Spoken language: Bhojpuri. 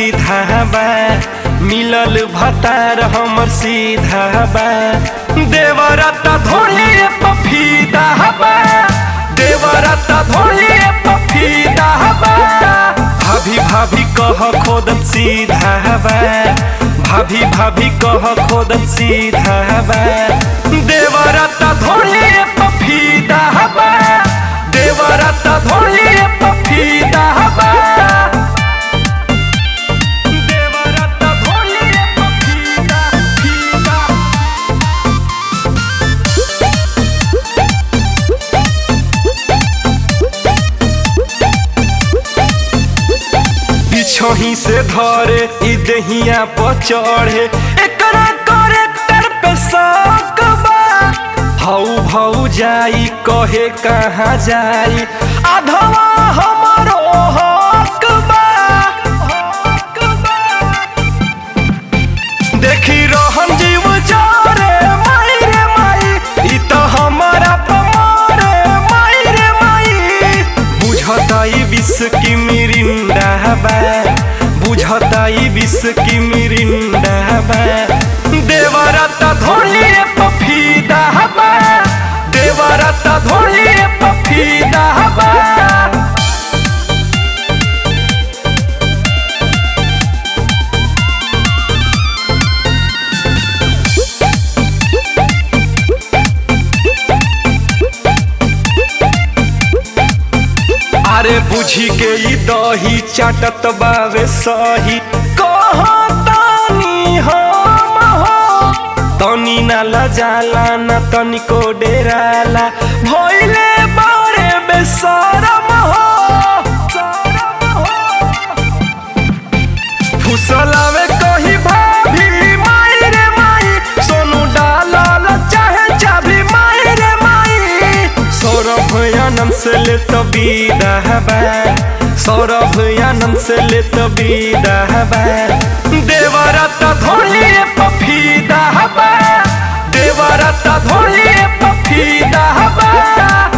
सीधा बा, मिलल भतार हमर सीधा बा। देवरता धोलिए पफीदा बा, देवरता धोलिए पफीदा बा। भाभी भाभी कह खोदत सीधा बा, भाभी भाभी कह खोदत सीधा बा। देवरता धोलिए पफीदा बा, देवरता धोलिए पफीदा बा। देवरता धोलिए पफीदा फीदा। पिछही से धरे ई दहिया पर चढ़े, एकरा करेक्टर पे शक बा। हौ भौ जाई कहे कहाँ जाई, आधवा हमरो हक बा। देखी रहन जीव जारे माई रे माई, ई तो हमारा पमारे माई रे माई। बुझता ई विष की मिरिंडा बा, बुझता ई विष की मिरिंडा बा। देवरता धोलिए पफीदा बा, देवरता धोलिए पफीदा बा। अरे बुझी के ई दही चाटत बावे सही, कहतानी हम हो। तनी ना लजाला ना तनिको डेराला, भइले बारे बेशरम हो। फुसलावे कही भाभी माई रे माई, सोनू डालल चाहे चाभी माई रे माई। सौरभ आनंद से ले तबीदा बा, सौरभ आनंद से ले तबीदा बा। देवरता धोलिए पफीदा बा, देवरता धोलिए पफीदा बा।